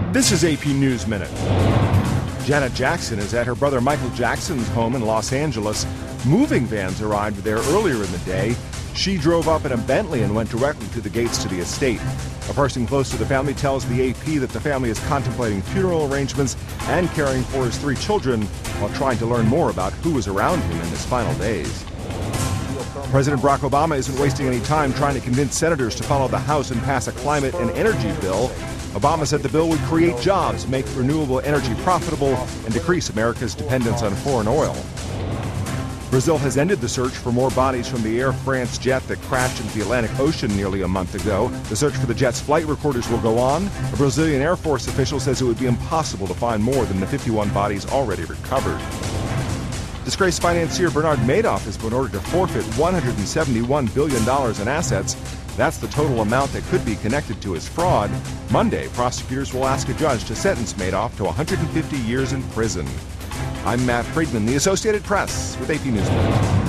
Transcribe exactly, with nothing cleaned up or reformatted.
This is A P News Minute. Janet Jackson is at her brother Michael Jackson's home in Los Angeles. Moving vans arrived there earlier in the day. She drove up in a Bentley and went directly to the gates to the estate. A person close to the family tells the A P that the family is contemplating funeral arrangements and caring for his three children while trying to learn more about who was around him in his final days. President Barack Obama isn't wasting any time trying to convince senators to follow the House and pass a climate and energy bill. Obama said the bill would create jobs, make renewable energy profitable, and decrease America's dependence on foreign oil. Brazil has ended the search for more bodies from the Air France jet that crashed into the Atlantic Ocean nearly a month ago. The search for the jet's flight recorders will go on. A Brazilian Air Force official says it would be impossible to find more than the fifty-one bodies already recovered. Disgraced financier Bernard Madoff has been ordered to forfeit one hundred seventy-one billion dollars in assets. That's the total amount that could be connected to his fraud. Monday, prosecutors will ask a judge to sentence Madoff to one hundred fifty years in prison. I'm Matt Friedman, the Associated Press, with A P News Minute.